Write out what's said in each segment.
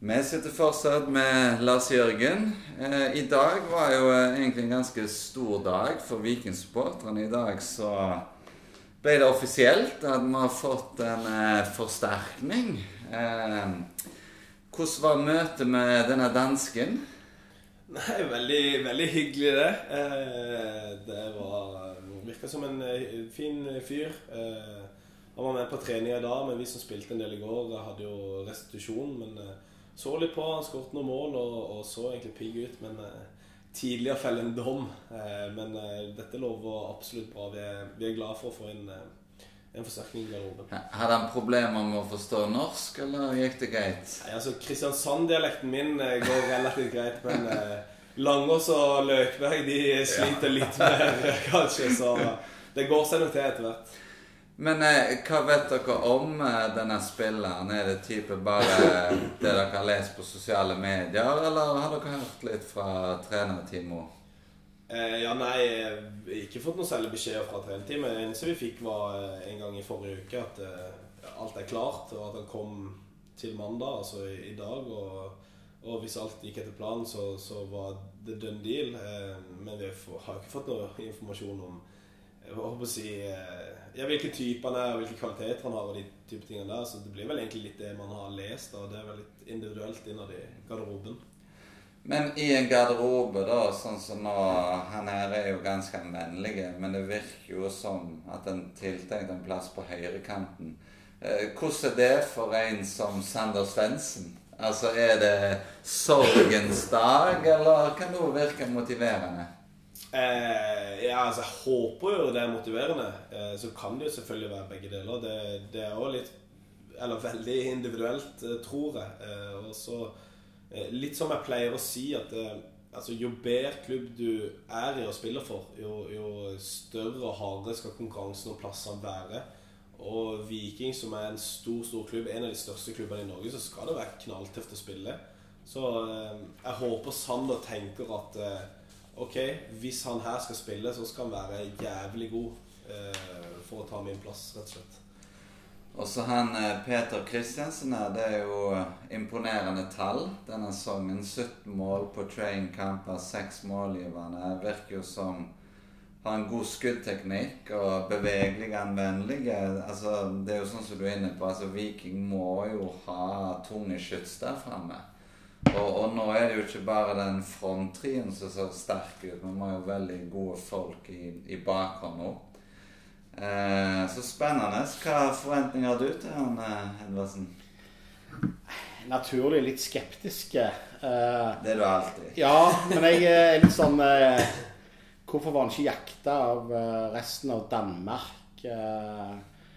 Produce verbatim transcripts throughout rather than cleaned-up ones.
Vi sitter fortsatt med Lars Jørgen. Eh, I dag var jo egentlig en ganske stor dag for Viking-supporterne. I dag så ble det offisielt at vi har fått en eh, forsterkning. Eh, hvordan var møtet med denne dansken? Nei, veldig, veldig hyggelig det. Eh, det var, virket som en fin fyr. Eh, han var med på trening i dag, men vi som spilte en del i går hadde jo restitusjon, men eh, så litt på, han skåret noen mål og, og så egentlig pigg ut, men eh, tidligere fell en dom. Eh, men eh, dette lover absolutt bra. Vi er, vi er glad for å få en, en forsterkning i garderoben. Hadde han problemer med å forstå norsk, eller gikk det greit? Nei, altså Kristiansand-dialekten min eh, går relativt greit, men eh, Langås og Løkberg, de sliter ja. litt mer, kanskje, så det går seg nok til etter hvert. Men eh, hva vet dere om eh, denne spilleren? Er det type bare det dere har lest på sosiale medier, eller har dere hørt litt fra trenerteamet? Eh, ja, nei, ikke fått noe særlig beskjed fra trenerteamet. Det eneste vi fikk var eh, en gang i forrige uke at eh, alt er klart, og at han kom til mandag, altså i, i dag, og, og hvis alt gikk etter planen, så, så var det done deal. Eh, men vi har ikke fått noe informasjon om jeg håper å si, ja, hvilke typer han er, og hvilke kvaliteter han har, og de type tingene der. Så det blir vel egentlig litt det man har lest, og det er vel litt individuelt innad i garderoben. Men i en garderobe da, sånn som nå, han her er jo ganske anvendelig, men det virker jo som at den tiltenkt en plass på høyrekanten. Eh, hvordan er det for en som Sander Svendsen? Altså, er det sorgens dag, eller kan det virke motiverende? Eh, ja, altså jeg håper jo det er motiverende. eh, Så kan det jo selvfølgelig være begge deler. Det, det er jo litt, eller veldig individuelt, eh, tror jeg. eh, Og så eh, litt som jeg pleier å si, at eh, altså, jo bedre klubb du er i å spille for, jo, jo større og hardere skal konkurransen om plassene være. Og Viking, som er en stor, stor klubb, en av de største klubbene i Norge, så skal det være knalltøft å spille. Så eh, jeg håper Sander tenker at eh, ok, hvis han her skal spille, så skal han være jævlig god eh, for å ta min plass, rett og slett. Og så han Peter Kristiansen her, det er jo imponerende tall denne sesongen. sytten mål på trainkamper, seks målgivende. Virker jo som har en god skuddteknikk og bevegelig anvendelig. Altså, det er jo sånn som du er inne på, altså Viking må jo ha tunge skyts der fremme. Og, og nå er det jo ikke bare den fronttrien som ser sterk ut, men vi har jo veldig gode folk i, i bakhånd nå. Eh, så spennende. Hva forventninger har du til han, Edvardsen? Naturlig litt skeptiske. Eh, det er du alltid. Ja, men jeg er litt sånn eh, hvorfor var han ikke jakta av eh, resten av Danmark? Eh,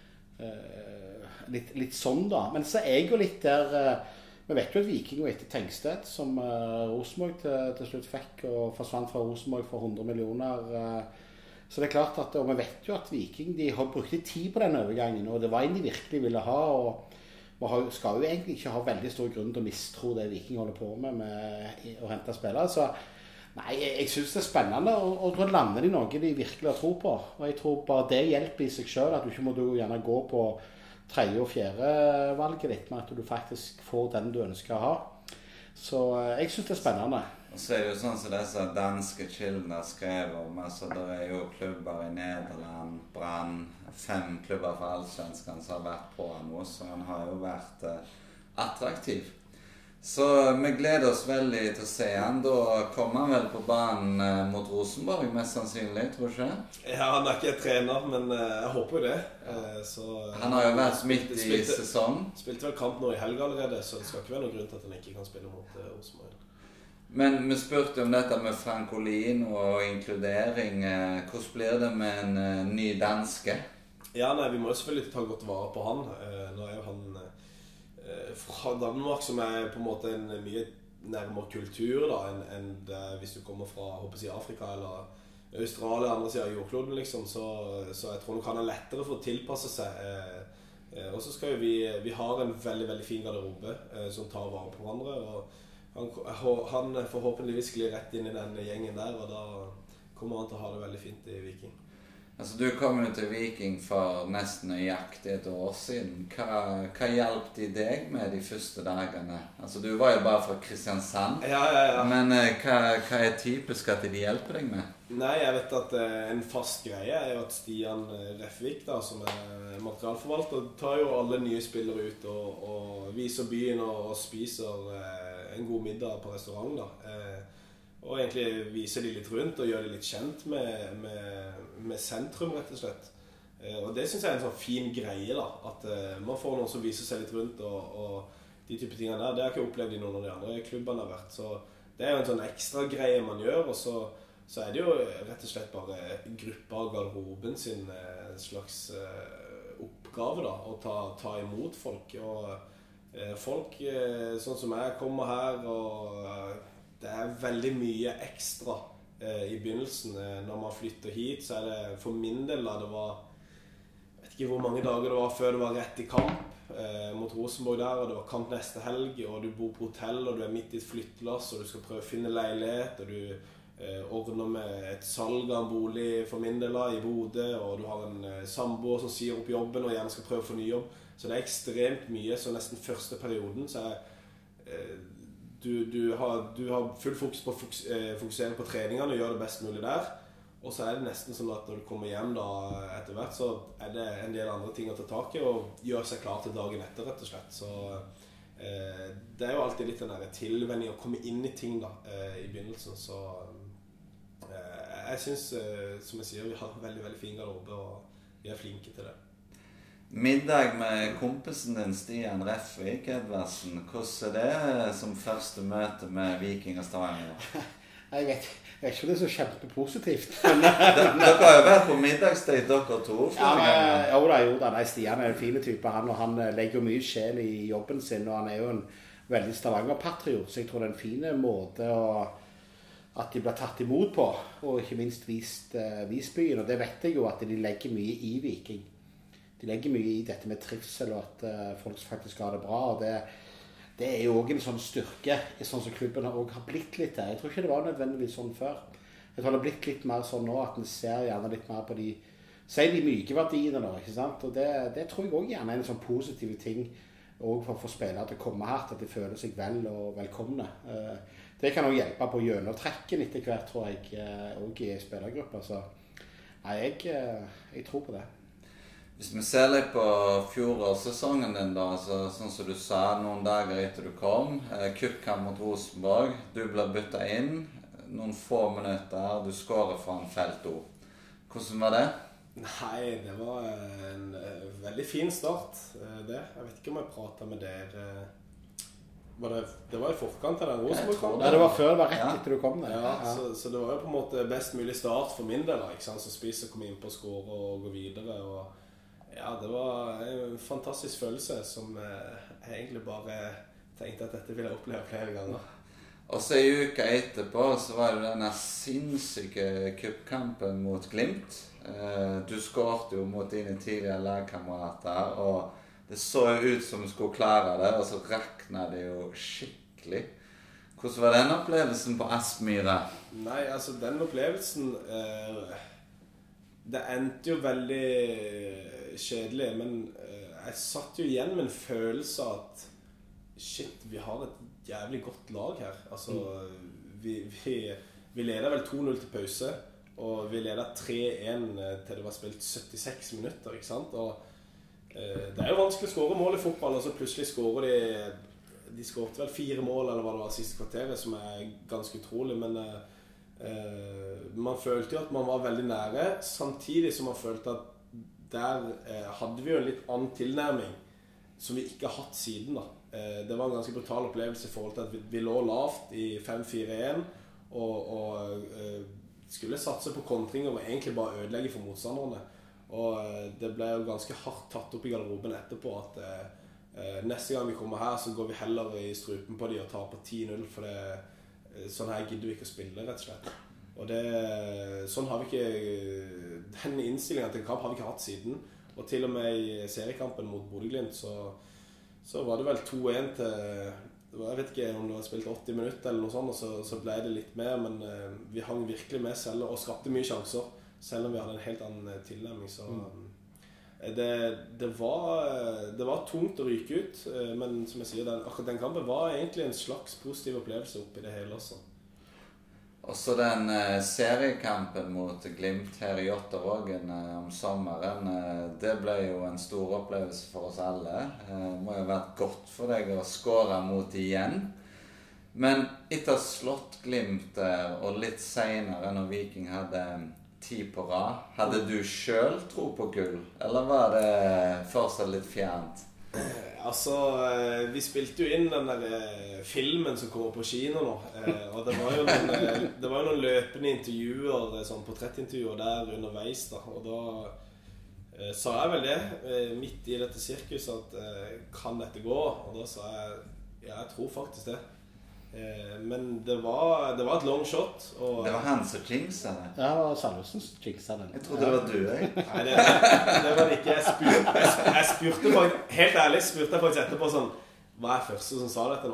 eh, litt, litt sånn da. Men så er jeg jo litt der eh, vi vet jo at Viking var etter Tengsted, som uh, Rosenborg til, til slutt fikk, og forsvant fra Rosenborg for hundre millioner. Uh, så det er klart at, og vi vet jo at Viking, de har brukt tid på den overgangen, og det var en de virkelig ville ha, og vi har, skal jo egentlig ikke ha veldig stor grunn til å mistro det Viking holder på med, med å hente spillere. Så nei, jeg, jeg synes det er spennende, og, og da lander de noe de virkelig har tro på. Og jeg tror bare det hjelper i seg selv, at du ikke må du gjerne gå på tredje og fjerde valget ditt, med at du faktisk får den du ønsker å ha. Så jeg synes det er spennende. Og så er det jo sånn som disse danske kildene skrev om, altså det er jo klubber i Nederland, Brann, fem klubber for allsvenskan som har vært på han nå, så han har jo vært eh, attraktiv. Så vi gleder oss veldig til å se han. Da kommer han vel på banen eh, mot Rosenborg, mest sannsynlig, tror du ikke? Ja, han er ikke trener, men eh, jeg håper jo det. Eh, så, han har jo vært midt i spilte, sesong. Spilte vel kamp nå i helga allerede, så det skal ikke være noen grunn til at han ikke kan spille mot eh, Rosenborg. Men vi spurte om dette med Frankolin og inkludering. Eh, hvordan blir det med en eh, ny danske? Ja, nei, vi må jo selvfølgelig ta godt vare på han. Eh, nå er jo han fra Danmark, som er på en måte en mye nærmere kultur da, enn en det, hvis du kommer fra håper jeg, Afrika eller Australia, andre siden av jordkloden, liksom, så, så jeg tror nok han er lettere for å tilpasse seg. Eh, eh, og så skal jo vi, vi har en veldig, veldig fin garderobe eh, som tar vare på hverandre, og han, han forhåpentligvis sklir rett inn i den gjengen der, og da kommer han til å ha det veldig fint i Viking. Altså, du kom jo til Viking for nesten nøyaktig et år siden. Hva, hva hjalp de deg med de første dagene? Altså, du var jo bare fra Kristiansand. Ja, ja, ja. Men eh, hva, hva er typisk at de hjelper deg med? Nei, jeg vet at eh, en fast greie er jo at Stian Refvik, da, som er materialforvalter, tar jo alle nye spillere ut og, og viser byen og, og spiser eh, en god middag på restaurant, da. Eh, Og egentlig viser de litt rundt og gjør de litt kjent med, med, med sentrum, rett og slett. Eh, og det synes jeg er en sånn fin greie, da. At eh, man får noen som viser seg litt rundt, og, og de type tingene der. Det har jeg ikke opplevd i noen av de andre klubbene har vært. Så det er jo en sånn ekstra greie man gjør, og så, så er det jo rett og slett bare gruppa av garderoben sin eh, slags eh, oppgave, da. Å ta, ta imot folk. Og eh, folk, eh, sånn som jeg, kommer her og... Eh, Det er veldig mye ekstra eh, i begynnelsen. Eh, når man flytter hit, så er det for min del da det var... Jeg vet ikke hvor mange dager det var før det var rett i kamp eh, mot Rosenborg der, og det var kamp neste helg, og du bor på hotell, og du er midt i et flyttelass, og du skal prøve å finne leilighet, og du eh, ordner med et salg av en bolig for min del da, i Bodø, og du har en eh, samboer som sier opp jobben, og gjerne skal prøve å få ny jobb. Så det er ekstremt mye, så nesten første perioden, så er eh, Du, du, har, du har full fokus på å fokus, eh, fokusere på treningene og gjøre det best mulig der. Og så er det nesten sånn at når du kommer hjem da etter hvert, så er det en del andre ting å ta tak i og gjøre seg klar til dagen etter, rett og slett. Så eh, det er jo alltid litt den der tilvenning å komme inn i ting da, eh, i begynnelsen. Så eh, jeg synes, eh, som jeg sier, vi har veldig, veldig fin garderobe, og vi er flinke til det. Middag med kompisen din, Stian Refvik Edvardsen. Hvordan er det som første møte med Viking og Stavanger? Jeg vet, jeg vet ikke om det er så kjempepositivt. Dere har jo vært på middagsdate, dere to. Ja, men, jo da, jo da. Nei, Stian er en fin type, han, og han legger mye sjel i jobben sin, og han er jo en veldig Stavanger-patriot, så jeg tror det er en fin måte å, at de blir tatt imot på, og ikke minst vist, uh, vist byen, og det vet jeg jo at de legger mye i Viking. De legger mye i dette med trivsel, og at uh, folk faktisk har det bra, og det, det er jo også en sånn styrke, sånn som klubben også har blitt litt der. Jeg tror ikke det var nødvendigvis sånn før. Jeg tror det har blitt litt mer sånn nå, at en ser gjerne litt mer på de, si de myke verdiene da, ikke sant? Og det, det tror jeg også gjerne er en sånn positiv ting, også for å få spillere til å komme her, at de føler seg vel og velkomne. Uh, det kan også hjelpe på gjennomtrekken etter hvert, tror jeg, uh, også i spillergrupper. Så nei, jeg, uh, jeg tror på det. Hvis vi ser litt på fjorårssesongen din da, så, sånn som du sa, noen dager etter du kom, eh, kuppkamp mot Rosenborg, du ble byttet inn, noen få minutter, du skårer for en felto. Hvordan var det? Nei, det var en uh, veldig fin start, uh, det. Jeg vet ikke om jeg pratet med dere. Var det, det var i forkant av den Rosenborg-kampen? Ja, det var før, det var rett ja. etter du kom der. Ja, ja. Så, så det var jo på en måte best mulig start for min del, ikke sant? Så spiser komme inn på å skåre og gå videre, og ja, det var en fantastisk følelse som jeg egentlig bare tenkte at dette ville jeg oppleve flere ganger. Og så i uka etterpå så var det denne sinnssyke kuppkampen mot Glimt. Du skårte jo mot dine tidligere lagkamerater, og det så ut som du skulle klare det, og så rakna det jo skikkelig. Hvordan var den opplevelsen på Aspmyra? Nei, altså den opplevelsen eh, det endte jo veldig kjedelig, men eh, jeg satt jo igjen med en følelse av at shit, vi har et jævlig godt lag her. Altså, vi, vi, vi leder vel to null til pause, og vi leder tre én til det var spilt syttiseks minutter, ikke sant? Og eh, det er jo vanskelig å skåre mål i fotball, og så plutselig skårer de, de skårte vel fire mål, eller hva det var siste kvarteret, som er ganske utrolig, men eh, eh, man følte jo at man var veldig nære, samtidig som man følte at der eh, hadde vi jo en litt annen tilnærming som vi ikke har hatt siden da. Eh, det var en ganske brutal opplevelse i forhold til at vi, vi lå lavt i fem fire én og, og eh, skulle satse på kontringer og egentlig bare ødelegge for motstanderne. Og eh, det ble jo ganske hardt tatt opp i garderoben etterpå at eh, neste gang vi kommer her så går vi heller i strupen på de og tar på ti null, for det, sånn her gidder vi ikke å spille, rett og slett. Og det, sånn har vi ikke, den innstillingen til en kamp har vi ikke hatt siden. Og til og med i seriekampen mot Bodø-Glimt så, så var det vel to én til, jeg vet ikke om det var spilt åtti minutter eller noe sånt, og så, så ble det litt mer, men uh, vi hang virkelig med selv og skapte mye sjanser. selv om vi hadde en helt annen tilnærming, så det, det, var, det var tungt å ryke ut, men som jeg sier, den, akkurat den kampen var egentlig en slags positiv opplevelse oppi det hele også. Og så den eh, seriekampen mot Glimt her i Jåttåvågen eh, om sommeren, eh, det ble jo en stor opplevelse for oss alle. Eh, må jo ha vært godt for deg å skåre mot igjen. Men etter slått Glimt der, og litt senere når Viking hadde ti på rad, hadde du selv tro på gull? Eller var det fortsatt litt fjernt? Altså, vi spilte jo inn den der filmen som kommer på kino nå, og det var jo noen, det var jo noen løpende intervjuer, sånn portrettintervjuer der underveis da, og da sa jeg vel det, midt i dette sirkuset, at kan dette gå? Og da sa jeg, ja, jeg tror faktisk det. Men det var, det var et long shot og det var han som jinxet det? Ja, det var Salvesen som jinxet det. Jeg trodde det var du, jeg. Nei, det, det var det ikke. Jeg spurte, jeg, jeg spurte faktisk, helt ærlig spurte jeg faktisk etterpå sånn, hva er første som sa dette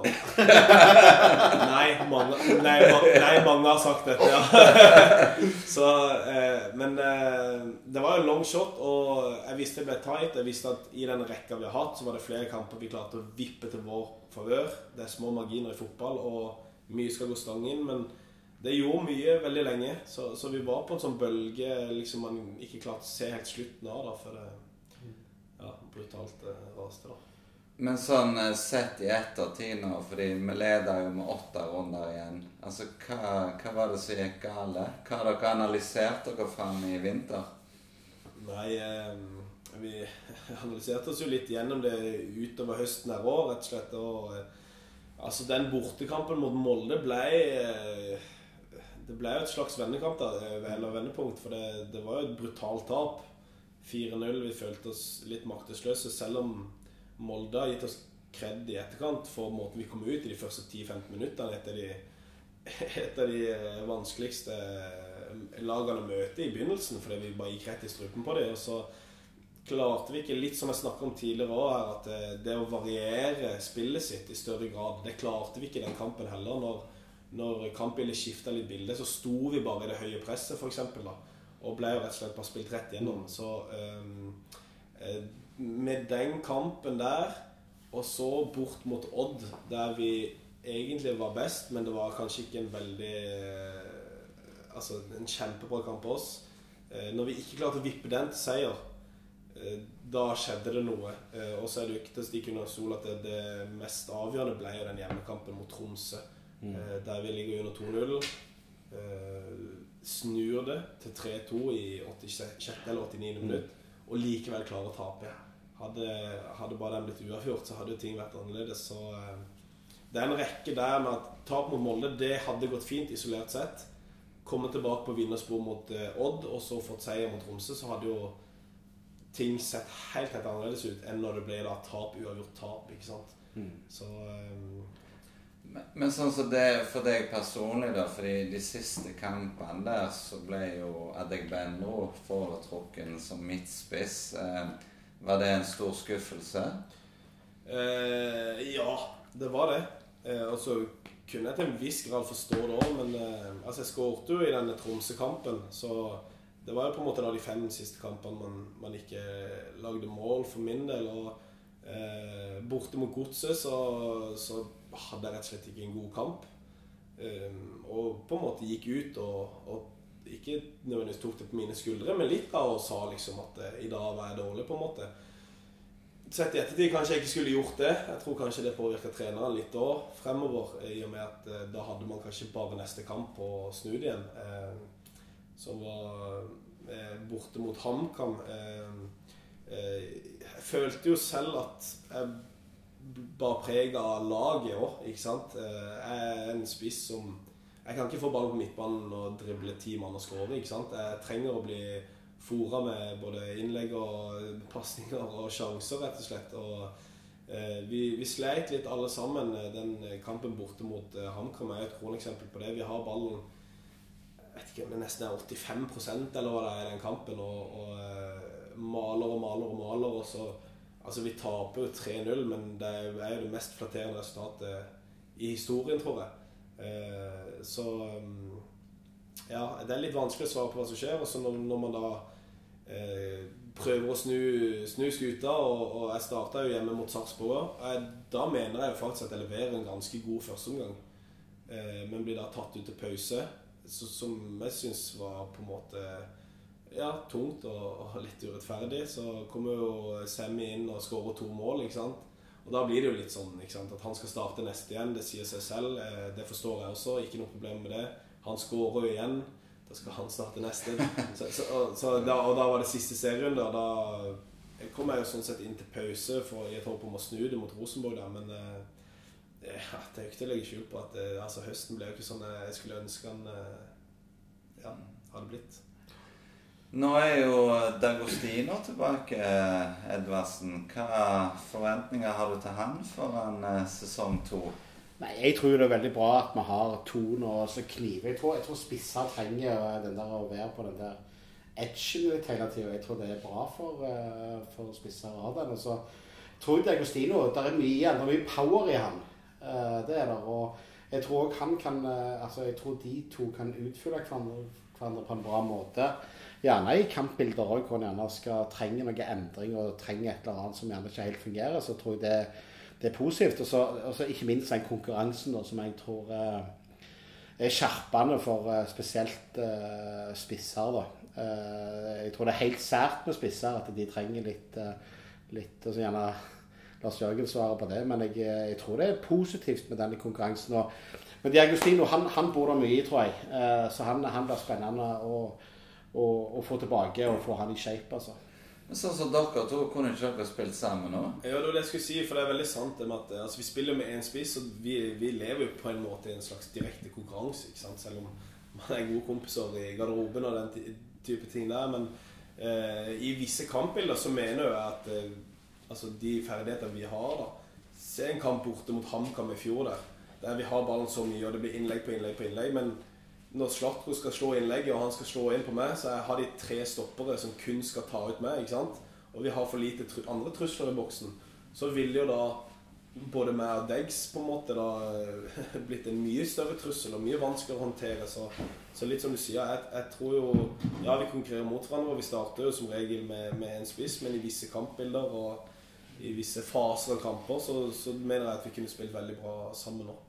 nå? nei, mange, nei, nei, mange har sagt dette, ja. Så, eh, men eh, det var jo en long shot, og jeg visste det ble tight. Jeg visste at i den rekka vi har hatt, så var det flere kamper vi klarte å vippe til vår favør. Det er små marginer i fotball, og mye skal gå stang inn, men det gjorde mye veldig lenge. Så, så vi var på en sånn bølge, liksom man ikke klarte å se helt slutten av, da, for det ja, brutalt eh, raste da. Men sånn sett i ettertid nå, fordi vi leder jo med åtte runder igjen. Altså, hva, hva var det som gikk gale? Hva har dere analysert dere frem i vinter? Nei, eh, vi analyserte oss jo litt gjennom det utover høsten her også, rett og slett. Og, eh, altså, den bortekampen mot Molde ble... Eh, det ble jo et slags vendekamp da, eller vendepunkt, for det, det var jo et brutalt tap. fire null, vi følte oss litt maktesløse, selv om Molde har gitt oss kred i etterkant for måten vi kom ut i de første ti til femten minuttene etter de, et av de vanskeligste lagene å møte i begynnelsen, fordi vi bare gikk rett i strupen på det, og så klarte vi ikke, litt som jeg snakket om tidligere også her, at det, det å variere spillet sitt i større grad, det klarte vi ikke i den kampen heller. Når, når kampbildet skiftet litt bilde, så sto vi bare i det høye presset for eksempel da, og ble jo rett og slett bare spilt rett gjennom. Så um, eh, med den kampen der, og så bort mot Odd, der vi egentlig var best, men det var kanskje ikke en veldig, altså en kjempebra kamp på oss. Når vi ikke klarte å vippe den til seier, da skjedde det noe. Og så er det jo ikke til å stikke under stol at det, det mest avgjørende ble jo den hjemmekampen mot Tromsø, mm. der vi ligger under to null. Snur det til tre to i åttisjette eller åttiniende mm. minutt, og likevel klarer å tape. Hadde, hadde bare den blitt uavgjort, så hadde jo ting vært annerledes. Så eh, det er en rekke der med at tap mot Molde, det hadde gått fint isolert sett. Komme tilbake på vinnerspor mot eh, Odd, og så fått seier mot Tromsø, så hadde jo ting sett helt, helt annerledes ut enn når det ble da tap, uavgjort tap, ikke sant? Mm. Så... Eh, men, men sånn som det for deg personlig da, fordi de siste kampene der, så ble jo Adegbenro foretrukken som midtspiss. Eh, Var det en stor skuffelse? Eh, ja, det var det. Eh, og så kunne jeg til en viss grad forstå det også, men eh, altså jeg skårte jo i denne Tromsø-kampen, så det var jo på en måte da de fem siste kampene man, man ikke lagde mål for min del, og eh, borte mot Godset så, så hadde jeg rett og slett ikke en god kamp. Eh, og på en måte gikk ut og, og ikke nødvendigvis tok det på mine skuldre, men litt da og sa liksom at eh, i dag var jeg dårlig på en måte. Sett i ettertid kanskje jeg ikke skulle gjort det. Jeg tror kanskje det påvirket treneren litt også fremover, i og med at eh, da hadde man kanskje bare neste kamp på snud igjen, eh, som var eh, borte mot HamKam. Eh, eh, jeg følte jo selv at jeg bare preget av laget også, ikke sant? Eh, jeg er en spiss som jeg kan ikke få ballen på midtbanen og drible ti mann og skåre, ikke sant? Jeg trenger å bli foret med både innlegg og passninger og sjanser, rett og slett. Og, eh, vi, vi sleit litt alle sammen. Den kampen borte mot eh, HamKam er et kroneksempel på det. Vi har ballen, jeg vet ikke, men nesten åttifem prosent eller hva det er i den kampen, og, og eh, maler og maler og maler, og så, altså vi taper jo tre null, men det er jo det mest flatterende resultatet i historien, tror jeg. Eh, så um, ja, det er litt vanskelig å svare på hva som skjer, og så når, når man da eh, prøver å snu, snu skuta, og, og jeg startet jo hjemme mot Sarpsborg, eh, da mener jeg jo faktisk at jeg leverer en ganske god førsteomgang, eh, men blir da tatt ut til pause, så, som jeg synes var på en måte ja, tungt og, og litt urettferdig. Så kommer jo Semi inn og skårer to mål, ikke sant? Og da blir det jo litt sånn, ikke sant? At han skal starte neste igjen, det sier seg selv, eh, det forstår jeg også, ikke noe problem med det. Han skårer jo igjen, da skal han starte neste. Så, så, så da, og da var det siste serien, da, da kom jeg jo sånn sett inn til pause for jeg håper om å snu det mot Rosenborg der, men eh, ja, det er jo ikke til å legge skjul på at eh, altså, høsten ble jo ikke sånn jeg skulle ønske han eh, ja, hadde blitt. Nå er jo D'Agostino tilbake, Edvardsen. Hva forventninger har du til han foran eh, sesong to? Nei, jeg tror det er veldig bra at vi har to nå som kniver. Jeg tror, jeg tror spisser trenger den der å være på den der edgen litt hele tiden. Jeg tror det er bra for, uh, for spisser å ha den. Og så tror jeg D'Agostino, der er mye, det er mye power i han. Uh, det er der, og jeg tror også han kan, uh, altså jeg tror de to kan utfylle hverandre, hverandre på en bra måte. Gjerne i kampbilder også, hvor han gjerne skal trenge noen endring og trenge et eller annet som gjerne ikke helt fungerer, så tror jeg det Det er positivt, og så, og så ikke minst den konkurransen da, som jeg tror eh, er skjerpende for eh, spesielt eh, spisser. Da. Eh, jeg tror det er helt sært med spisser at de trenger litt, eh, litt og så gjerne Lars Jørgen svarer på det, men jeg, jeg tror det er positivt med denne konkurransen. Og, men D'Agostino, han, han bor der mye, tror jeg, eh, så han, han blir spennende å, å, å få tilbake og få han i shape, altså. Men sånn som dere to, kunne ikke dere spilt sammen nå? Ja, det var det jeg skulle si, for det er veldig sant det med at altså, vi spiller med en spiss, og vi, vi lever jo på en måte i en slags direkte konkurranse, ikke sant? Selv om man er gode kompiser i garderoben og den type ting der, men eh, i visse kampbilder så mener jeg at eh, altså, de ferdigheter vi har da, se en kamp borte mot HamKam i fjor der, der vi har ballen så mye, og det blir innlegg på innlegg på innlegg, men når Slatko skal slå innlegget, og han skal slå inn på meg, så jeg har de tre stoppere som kun skal ta ut meg, ikke sant? Og vi har for lite tru- andre trusler i boksen. Så vil jo da både meg og Deggs på en måte da blitt en mye større trussel og mye vanskeligere å håndtere. Så, så litt som du sier, jeg, jeg tror jo, ja, vi konkurrerer mot hverandre, og vi starter jo som regel med, med en spiss, men i visse kampbilder og i visse faser av kamper, så, så mener jeg at vi kunne spilt veldig bra sammen nå.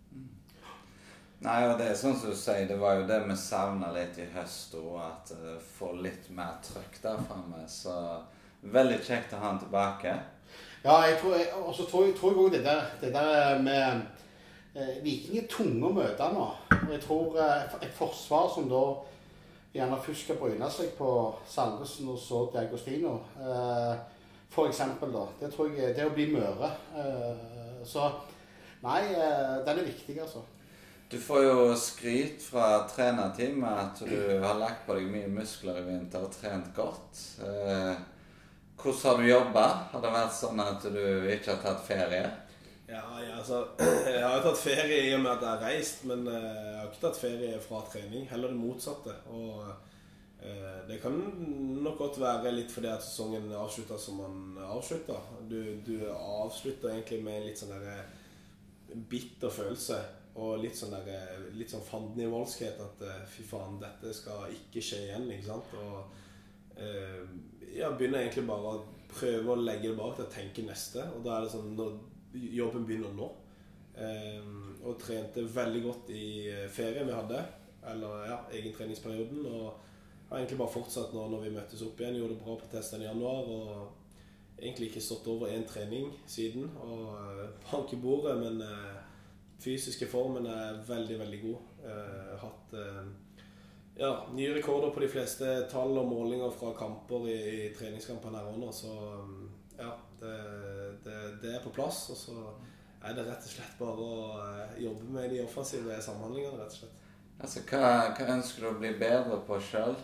Nei, og det er sånn som du sier, det var jo det vi savnet litt i høst, og at uh, få litt mer trykk der fremme, så veldig kjekt å ha han tilbake. Ja, jeg tror, og så tror jeg også det der, det der med eh, Viking er tunge å møte nå, og jeg tror eh, et forsvar som da gjerne først skal bryne seg på Salvesen og så D'Agostino, eh, for eksempel da, det tror jeg, det å bli møre, eh, så nei, eh, den er viktig altså. Du får jo skryt fra trenerteamet at du har lagt på deg mye muskler i vinter og trent godt. Eh, hvordan har du jobbet? Har det vært sånn at du ikke har tatt ferie? Ja, ja altså, jeg har jo tatt ferie i og med at jeg har reist, men jeg har ikke tatt ferie fra trening, heller det motsatte. Og eh, det kan nok godt være litt fordi at sesongen avslutter som man avslutter. Du, du avslutter egentlig med en litt sånn der bitter følelse. Og litt sånn, der, litt sånn fandenivoldskhet at fy faen, dette skal ikke skje igjen, ikke sant? Og eh, jeg begynner egentlig bare å prøve å legge det bak til å tenke neste, og da er det sånn, når jobben begynner nå. Eh, og trente veldig godt i ferien vi hadde, eller ja, egen treningsperioden, og har egentlig bare fortsatt nå når vi møttes opp igjen, gjorde det bra på testen i januar, og egentlig ikke stått over en trening siden, og bank i bordet, men eh, fysiske formen er veldig, veldig god. Eh, hatt eh, ja, nye rekorder på de fleste tall og målinger fra kamper i, i treningskampene her nå, så ja, det, det, det er på plass, og så er det rett og slett bare å eh, jobbe med de offensive samhandlingene, rett og slett. Altså, hva, hva ønsker du å bli bedre på selv?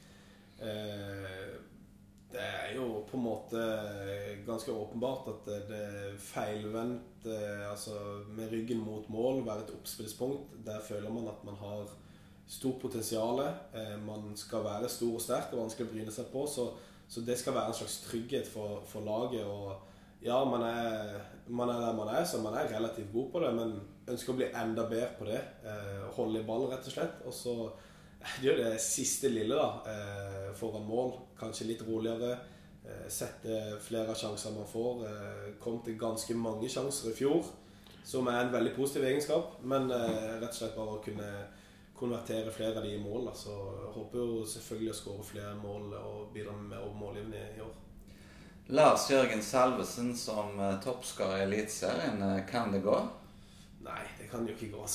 Eh, det er jo på en måte ganske åpenbart at det er feilvendt, altså med ryggen mot mål, være et oppspillspunkt. Der føler man at man har stort potensiale. Man skal være stor og sterk og vanskelig å bryne seg på, så, så det skal være en slags trygghet for, for laget. Og ja, man er, man er der man er, så man er relativt god på det, men ønsker å bli enda bedre på det. Holde i ball, rett og slett. Og så Det er jo det siste lille da, eh, foran mål. Kanskje litt roligere. Eh, sette flere av sjanser man får. Eh, kom til ganske mange sjanser i fjor, som er en veldig positiv egenskap. Men eh, rett og slett bare å kunne konvertere flere av de i mål. Så jeg håper jo selvfølgelig å skåre flere mål og bidra med mer over målgivende i år. Lars Jørgen Salvesen som uh, toppskårer i Elitserien, uh, kan det gå? Nei, det kan jo ikke gå.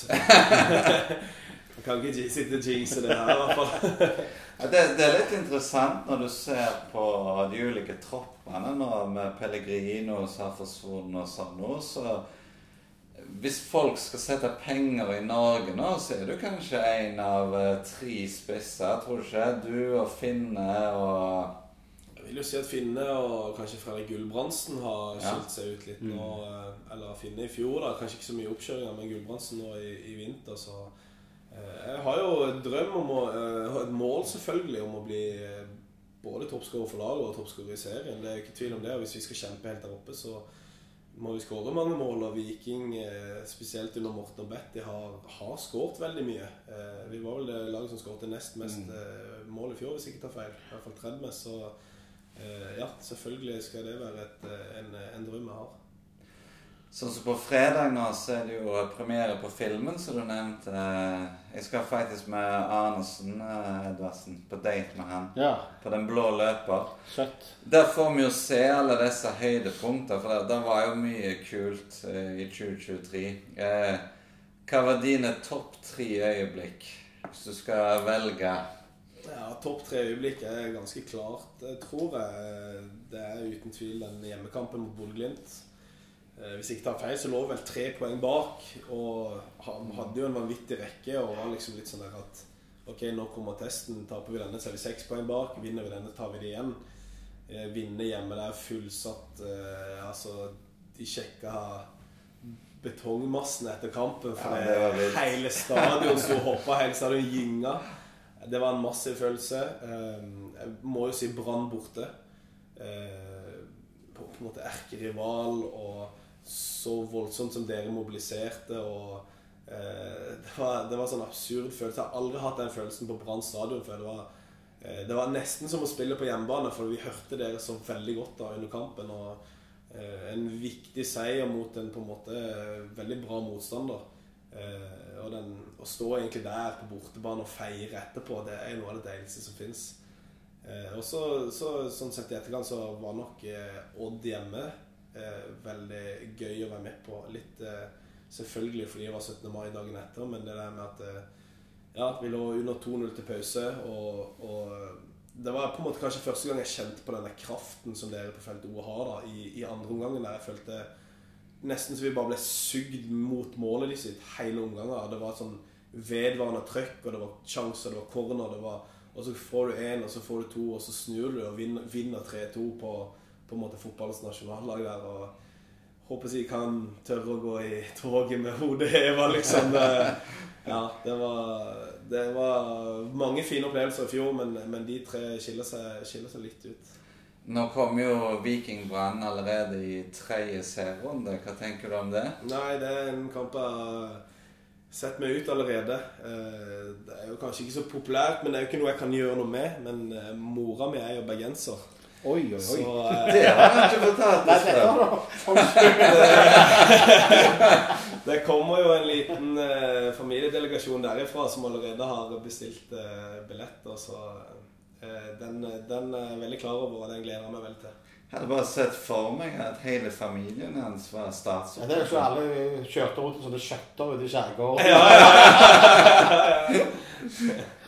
Jeg kan ikke sitte og jinxe det her i hvert fall. det, det er litt interessant når du ser på de ulike troppene nå med Pellegrino som har forsvunnet og sånn nå, så hvis folk skal sette penger i Norge nå, så er du kanskje en av uh, tre spisser, tror du ikke? Du og Finne og... Jeg vil jo si at Finne og kanskje Fredrik Gulbrandsen har skilt ja. seg ut litt nå, mm. eller Finne i fjor da, kanskje ikke så mye oppkjøringer, men Gulbrandsen nå i, i vinter, så uh, jeg har jo et drøm om å, uh, et mål selvfølgelig om å bli uh, både toppskårer for laget og toppskårer i serien, det er ikke tvil om det, og hvis vi skal kjempe helt der oppe, så må vi skåre mange mål, og Viking, spesielt under Morten og Betty, har, har skåret veldig mye. Vi var vel det laget som skåret nest mest mm. mål i fjor, hvis jeg ikke tar feil. I hvert fall tredje mest, så ja, selvfølgelig skal det være et, en, en drøm jeg har. Sånn som på fredag nå, så er det jo premiere på filmen, som du nevnte. Jeg skal faktisk med Arnesen, Edvardsen, på date med han. Ja. På Den blå løper. Søtt. Der får vi jo se alle disse høydepunkter, for det, det var jo mye kult eh, i tjue tjuetre. Eh, hva var dine topp tre øyeblikk, hvis du skal velge? Ja, topp tre øyeblikk er ganske klart, tror jeg. Det er uten tvil den hjemmekampen mot Bodø/Glimt. Hvis jeg ikke tar feil, så lå vel tre poeng bak, og han hadde jo en vanvittig rekke, og var liksom litt sånn der at ok, nå kommer testen, taper vi denne, så er vi seks poeng bak, vinner vi denne, tar vi det igjen. Vinner hjemme der, fullsatt, eh, altså, de sjekka betongmassen etter kampen, for ja, det det hele stadion så hoppet, hele stadion gynga. Det var en massiv følelse. Jeg må jo si Brann borte. På en måte erkerival, og så voldsomt som dere mobiliserte, og eh, det, var, det var sånn absurd følelse. Jeg har aldri hatt den følelsen på Brann stadion før. Det var, eh, det var nesten som å spille på hjemmebane, for vi hørte dere så veldig godt da under kampen, og eh, en viktig seier mot en på en måte veldig bra motstander. Eh, og den, å stå egentlig der på bortebane og feire etterpå, det er noe av det deiligste som finnes. Eh, og så, så sånn sett i ettergang så var nok eh, Odd hjemme eh, veldig gøy å være med på. Litt eh, selvfølgelig fordi det var syttende mai dagen etter, men det der med at eh, ja, vi lå under to null til pause, og, og det var på en måte kanskje første gang jeg kjente på denne kraften som dere på Felt O har da, i, i andre omgangen, der jeg følte nesten så vi bare ble sugd mot målet de sitt hele omgangen. Det var sånn vedvarende trøkk, og det var sjanser, det var corner, det var og så får du en, og så får du to, og så snur du og vinner, vinner tre to på, på en måte fotballens nasjonallag der, og håper jeg kan tørre å gå i toget med hodet hevet, liksom. Det, ja, det var, det var mange fine opplevelser i fjor, men, men de tre skiller seg, skiller seg litt ut. Nå kom jo Viking Brann allerede i tredje serierunde. Hva tenker du om det? Nei, det er en kamp jeg sett meg ut allerede. Det er jo kanskje ikke så populært, men det er jo ikke noe jeg kan gjøre noe med. Men mora mi er jo bergenser. Oi, oi, oi. Så, det har jeg ikke fortalt. Nei, det det, det kommer jo en liten uh, familiedelegasjon derifra som allerede har bestilt uh, billetter, så uh, den, den er veldig klar over, og den gleder jeg meg veldig til. Jeg hadde bare sett for meg at hele familien hans var statsopptatt. Ja, det er jo så alle kjørte rundt sånne skjøtter ute i skjærgården. Ja, ja, ja, ja, ja.